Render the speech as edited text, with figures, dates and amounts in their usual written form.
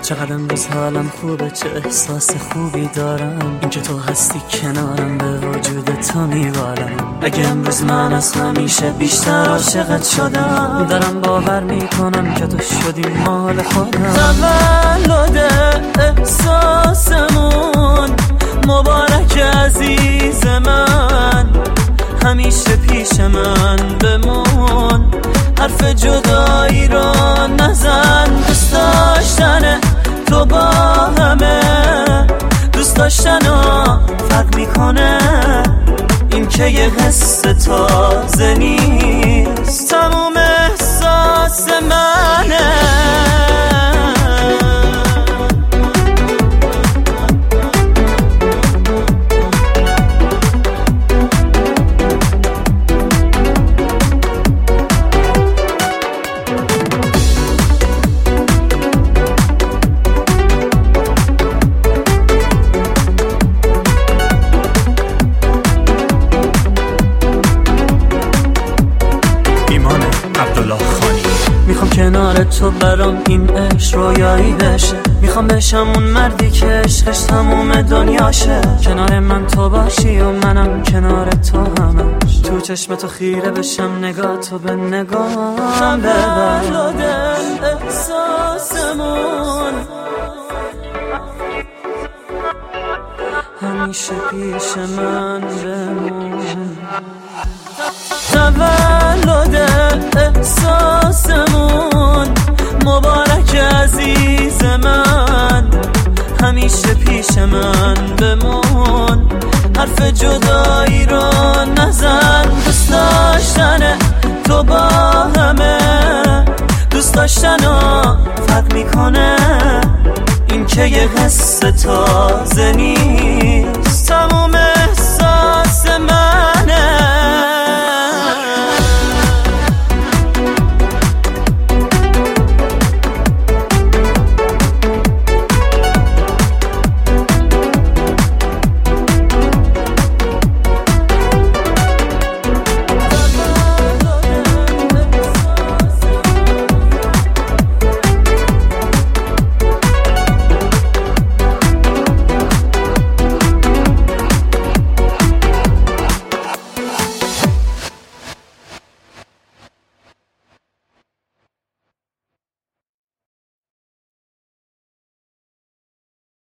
چقدر امروز حالم خوبه، چه احساس خوبی دارم. این که تو هستی کنارم به وجود تو میوارم. اگه امروز من از همیشه بیشتر عاشقت شدم، دارم باور میکنم که تو شدی مال خودم. تولد احساسمون مبارک عزیز من، همیشه پیش من بمون، حرف جدایی رو نزن. دوست داشتن تو با همه دوست داشتنو فرق میکنه، این که یه حس تازه نیست، تموم احساس منه. میخوام کنار تو برام این عشق رویایی بشه، میخوام بشم اون مردی که عشقش تموم دنیاشه. کنار من تو باشی و منم کنار تو همش، تو چشم تو خیره بشم، نگاه تو به نگاهم ببر. تولد احساسمون همیشه پیش من بمون. تولد احساسمون مبارک عزیز من، همیشه پیش من بمون، حرف جدایی رو نزن. دوست داشتن تو با همه دوست داشتنو فرق میکنه، این که یه حس تازه نیست، تموم